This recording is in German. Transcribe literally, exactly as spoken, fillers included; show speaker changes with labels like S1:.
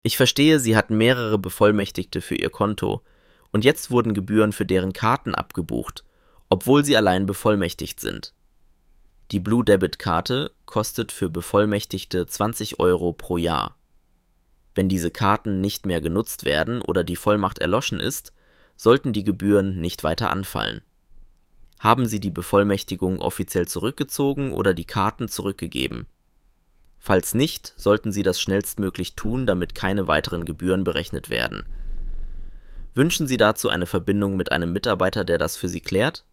S1: Ich verstehe, Sie hatten mehrere Bevollmächtigte für Ihr Konto und jetzt wurden Gebühren für deren Karten abgebucht, obwohl Sie allein bevollmächtigt sind. Die Blue Debit Karte kostet für Bevollmächtigte zwanzig Euro pro Jahr. Wenn diese Karten nicht mehr genutzt werden oder die Vollmacht erloschen ist, sollten die Gebühren nicht weiter anfallen. Haben Sie die Bevollmächtigung offiziell zurückgezogen oder die Karten zurückgegeben? Falls nicht, sollten Sie das schnellstmöglich tun, damit keine weiteren Gebühren berechnet werden. Wünschen Sie dazu eine Verbindung mit einem Mitarbeiter, der das für Sie klärt?